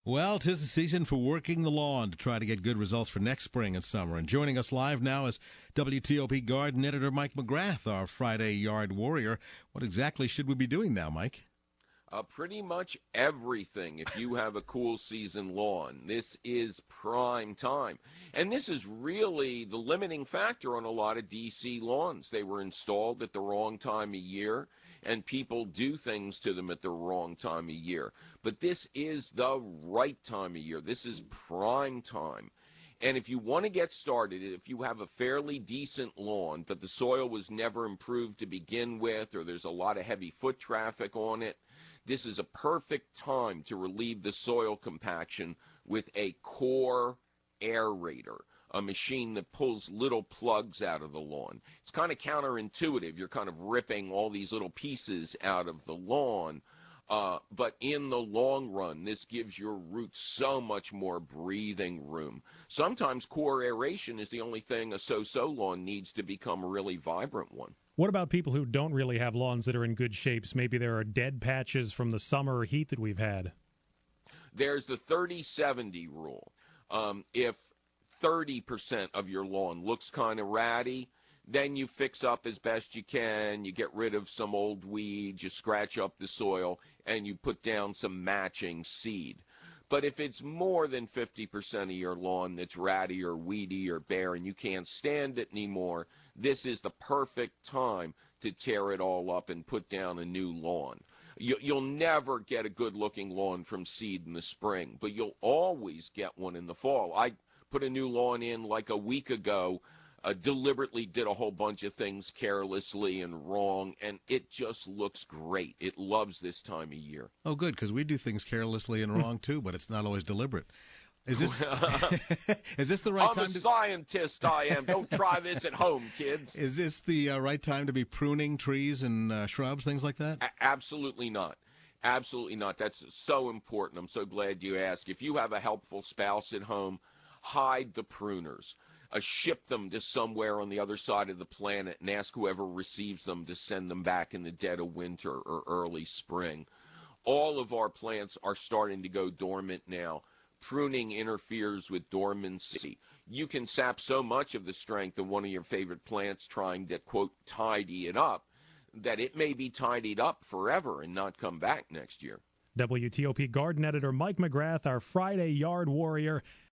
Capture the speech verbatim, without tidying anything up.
Well, 'tis the season for working the lawn to try to get good results for next spring and summer. And joining us live now is W T O P garden editor Mike McGrath, our Friday yard warrior. What exactly should we be doing now, Mike? Uh, pretty much everything. If you have a cool season lawn, this is prime time. And this is really the limiting factor on a lot of D C lawns. They were installed at the wrong time of year, and people do things to them at the wrong time of year. But this is the right time of year. This is prime time. And if you want to get started, if you have a fairly decent lawn, but the soil was never improved to begin with, or there's a lot of heavy foot traffic on it, this is a perfect time to relieve the soil compaction with a core aerator, a machine that pulls little plugs out of the lawn. It's kind of counterintuitive. You're kind of ripping all these little pieces out of the lawn. Uh, but in the long run, this gives your roots so much more breathing room. Sometimes core aeration is the only thing a so-so lawn needs to become a really vibrant one. What about people who don't really have lawns that are in good shapes? Maybe there are dead patches from the summer heat that we've had. There's the thirty seventy rule. Um, if thirty percent of your lawn looks kind of ratty, then you fix up as best you can. You get rid of some old weeds, you scratch up the soil, and you put down some matching seed. But if it's more than fifty percent of your lawn that's ratty or weedy or bare and you can't stand it anymore, this is the perfect time to tear it all up and put down a new lawn. You, you'll never get a good-looking lawn from seed in the spring, but you'll always get one in the fall. I put a new lawn in like a week ago, uh, deliberately did a whole bunch of things carelessly and wrong, and it just looks great. It loves this time of year. Oh, good, because we do things carelessly and wrong, too, but it's not always deliberate. Is this is this the right I'm time? I'm a to... scientist, I am. Don't try this at home, kids. Is this the uh, right time to be pruning trees and uh, shrubs, things like that? A- absolutely not. Absolutely not. That's so important. I'm so glad you asked. If you have a helpful spouse at home, hide the pruners. Uh, ship them to somewhere on the other side of the planet and ask whoever receives them to send them back in the dead of winter or early spring. All of our plants are starting to go dormant now. Pruning interferes with dormancy. You can sap so much of the strength of one of your favorite plants trying to, quote, tidy it up, that it may be tidied up forever and not come back next year. W T O P garden editor Mike McGrath, our Friday yard warrior.